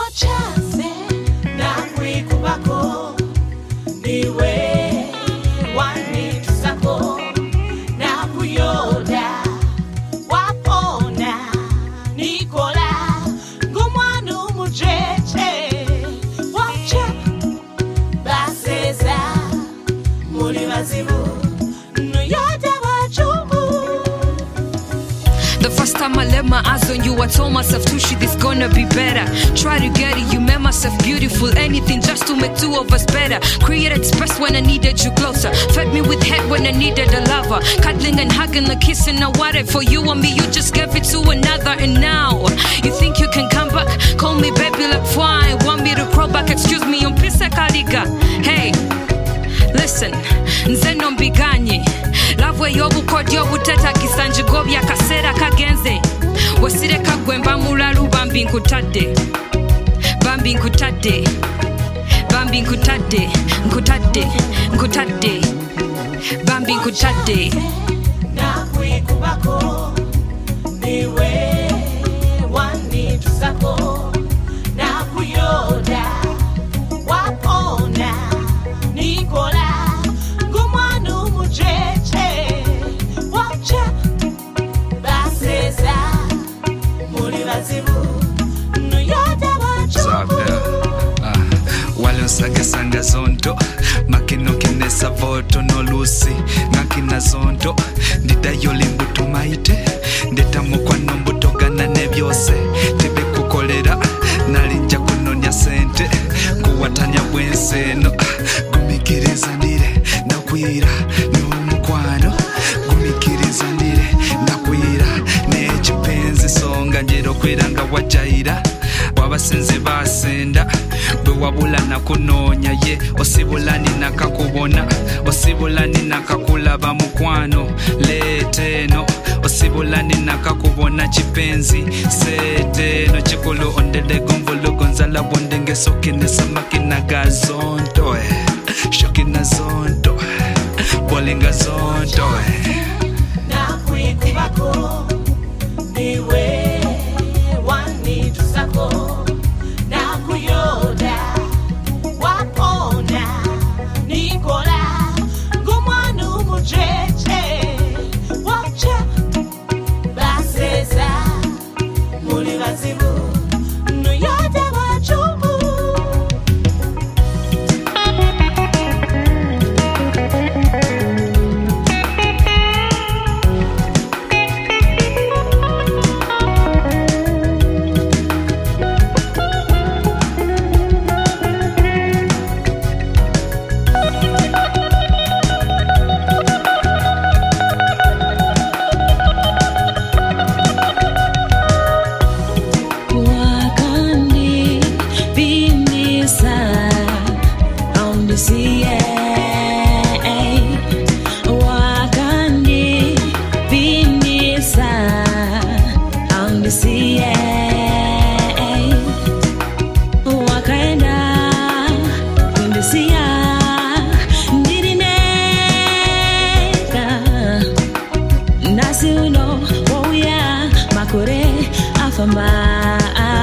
Wachaze na kuikubako niwe wani tusako na kuyoda wapona Nikola ngumwanu mujeche wacha baseza muri bazibu nuyoda wachubu. The first time I let my eyes on you, I told myself, Tushi, this gonna be better. Try to get it, you made myself beautiful. Anything just to make two of us better. Created space when I needed you closer. Fed me with head when I needed a lover. Cuddling and hugging, a kissing, I wanted for you and me. You just gave it to another, and now you think you can come back? Call me baby like fine. Want me to crawl back? Excuse me, on pisa kariga. Hey, listen, nzeno mbiganye. Love where yobu kod yobu teta kisanji gobya kasera kagenze. Wasire kagwemba mulalu bambi nkutadde. Bambi nkutadde. Bambi nkutadde. Nkutadde. Nkutadde. Bambi nkutadde. Na kuikubako niwe wani tusako na kuyoda wapona Nikola ngumwanu mujeche wacha baseza muri bazibu nuyoda wachubu. Sanga zonto makino kinesa voto no lusi nakina zonto ndidayo limbuto maite ndeta mukwano mbuto gana ne byose tebe kukolera nalinja kunonya sente kuwatanya bwenseno gumikiriza ndire nakwira no mukwano gumikiriza ndire nakwira ne chipenzi songa njero kwiranga wajaira wabasenze basenda bwe wabula nakunonya ye osibulani nakakubona osibulani nakakulaba mukwano leteno osibulani nakakubona chipenzi seteno chikulu ondede gomvolo gonzala bondenge sokine samakina gazonto shokina zonto bolinga zonto na kuikubako niwe wani tusako na kuyoda wapona Nikola ngumwanu mujeche wacha baseza muri bazibu nuyoda wachubu. Nasuno, oh yeah, makore afamba.